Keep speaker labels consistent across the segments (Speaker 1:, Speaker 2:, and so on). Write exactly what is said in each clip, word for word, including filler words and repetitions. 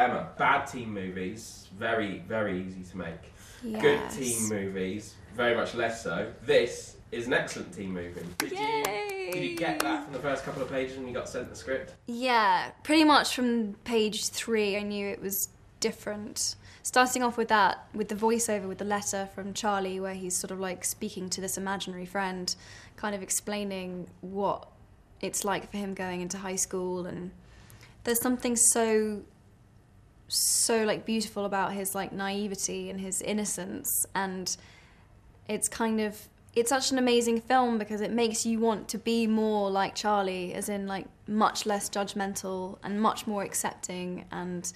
Speaker 1: Emma, bad teen movies, very, very easy to make.
Speaker 2: Yes.
Speaker 1: Good teen movies, very much less so. This is an excellent teen movie. Did
Speaker 2: Yay!
Speaker 1: you, did you get that from the first couple of pages when you got sent the script?
Speaker 2: Yeah, pretty much from page three I knew it was different. Starting off with that, with the voiceover, with the letter from Charlie, where he's sort of like speaking to this imaginary friend, kind of explaining what it's like for him going into high school, and there's something so, so like beautiful about his like naivety and his innocence, and it's kind of, it's such an amazing film because it makes you want to be more like Charlie, as in like much less judgmental and much more accepting, and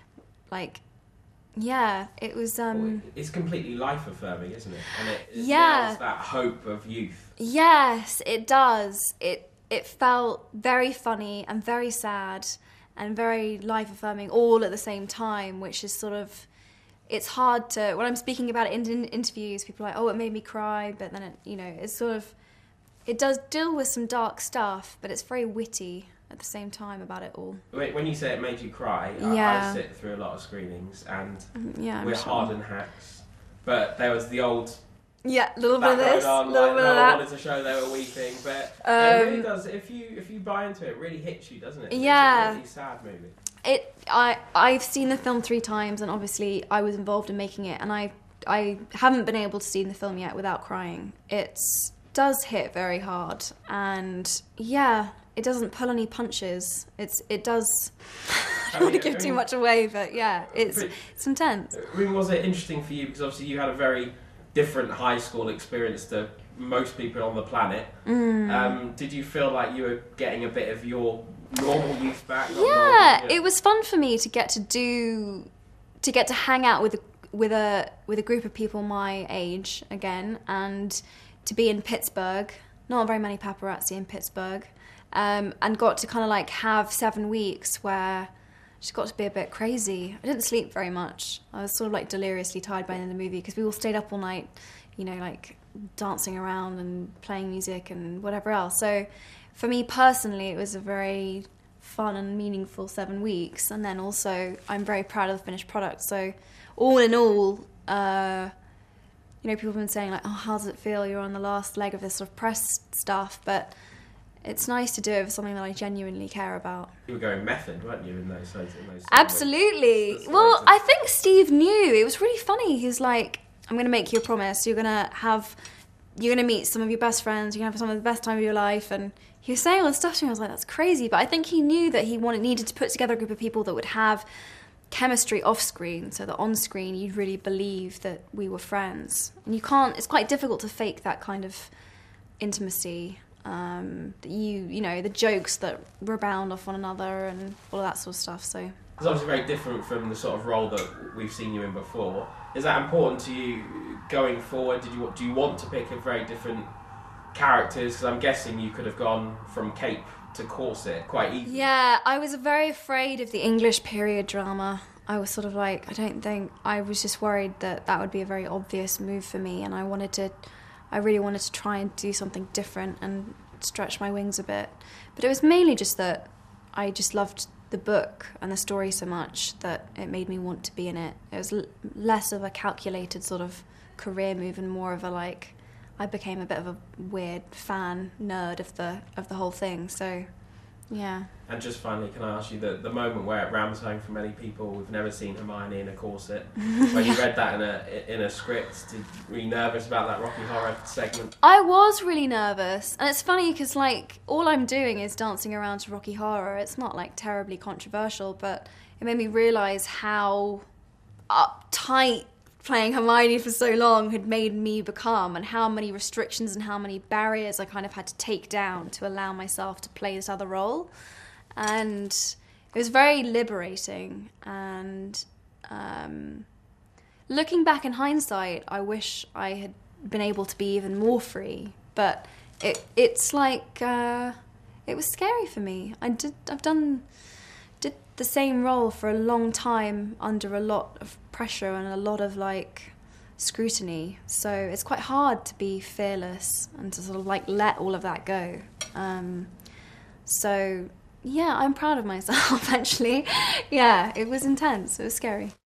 Speaker 2: like, yeah, it was... Um,
Speaker 1: well, it's completely life-affirming, isn't it? And it, it
Speaker 2: yeah.
Speaker 1: nails that hope of youth.
Speaker 2: Yes, it does. It it felt very funny and very sad and very life-affirming all at the same time, which is sort of... It's hard to... When I'm speaking about it in, in interviews, people are like, oh, it made me cry, but then, it, you know, it's sort of... It does deal with some dark stuff, but it's very witty at the same time about it all.
Speaker 1: When you say it made you cry,
Speaker 2: yeah.
Speaker 1: I, I sit through a lot of screenings, and
Speaker 2: yeah,
Speaker 1: we're
Speaker 2: sure.
Speaker 1: hardened hacks. But there was the old...
Speaker 2: Yeah, a little bit of this, a little
Speaker 1: like,
Speaker 2: bit
Speaker 1: no
Speaker 2: of that.
Speaker 1: wanted to show they were weeping, but
Speaker 2: Um,
Speaker 1: it really does. If you if you buy into it, it really hits you, doesn't it?
Speaker 2: Yeah.
Speaker 1: It's a really sad movie.
Speaker 2: It. I. I've seen the film three times, and obviously I was involved in making it, and I. I haven't been able to see the film yet without crying. It does hit very hard, and yeah, it doesn't pull any punches. It's. It does. I don't want to give too much away, but yeah, it's
Speaker 1: but,
Speaker 2: it's intense.
Speaker 1: I mean, was it interesting for you because obviously you had a very different high school experience to most people on the planet.
Speaker 2: Mm.
Speaker 1: Um, did you feel like you were getting a bit of your normal youth back?
Speaker 2: Yeah,
Speaker 1: normal, yeah,
Speaker 2: it was fun for me to get to do, to get to hang out with a, with a with a group of people my age again, and to be in Pittsburgh. Not very many paparazzi in Pittsburgh, um, and got to kind of like have seven weeks where. Just got to be a bit crazy. I didn't sleep very much. I was sort of like deliriously tired by the end of the movie because we all stayed up all night, you know, like dancing around and playing music and whatever else. So for me personally, it was a very fun and meaningful seven weeks. And then also, I'm very proud of the finished product. So all in all, uh, you know, people have been saying like, oh, how does it feel? You're on the last leg of this sort of press stuff. But it's nice to do it for something that I genuinely care about.
Speaker 1: You were going method, weren't you, in those in those
Speaker 2: Absolutely.
Speaker 1: That's
Speaker 2: well,
Speaker 1: of...
Speaker 2: I think Steve knew. It was really funny. He's like, I'm going to make you a promise. You're going to have, you're going to meet some of your best friends. You're going to have some of the best time of your life. And he was saying all this stuff to me. I was like, that's crazy. But I think he knew that he wanted needed to put together a group of people that would have chemistry off screen, so that on screen you'd really believe that we were friends. And you can't. It's quite difficult to fake that kind of intimacy. Um, that you, you know, the jokes that rebound off one another and all of that sort of stuff. So
Speaker 1: it's obviously very different from the sort of role that we've seen you in before. Is that important to you going forward? Did you do you want to pick a very different characters? Because I'm guessing you could have gone from Cape to Corset quite easily.
Speaker 2: Yeah, I was very afraid of the English period drama. I was sort of like, I don't think I was just worried that that would be a very obvious move for me, and I wanted to. I really wanted to try and do something different and stretch my wings a bit. But it was mainly just that I just loved the book and the story so much that it made me want to be in it. It was l- less of a calculated sort of career move and more of a like, I became a bit of a weird fan nerd of the of the whole thing. So, yeah.
Speaker 1: And just finally, can I ask you the, the moment where it rams home for many people, we've never seen Hermione in a corset. When you read that in a in a script, did, were you nervous about that Rocky Horror segment?
Speaker 2: I was really nervous. And it's funny because, like, all I'm doing is dancing around to Rocky Horror. It's not, like, terribly controversial, but it made me realise how uptight playing Hermione for so long had made me become, and how many restrictions and how many barriers I kind of had to take down to allow myself to play this other role. And it was very liberating, and um, looking back in hindsight, I wish I had been able to be even more free, but it it's like uh, it was scary for me. I did I've done did the same role for a long time under a lot of pressure and a lot of like scrutiny, so it's quite hard to be fearless and to sort of like let all of that go. Um, so yeah, I'm proud of myself, actually. Yeah, it was intense. It was scary.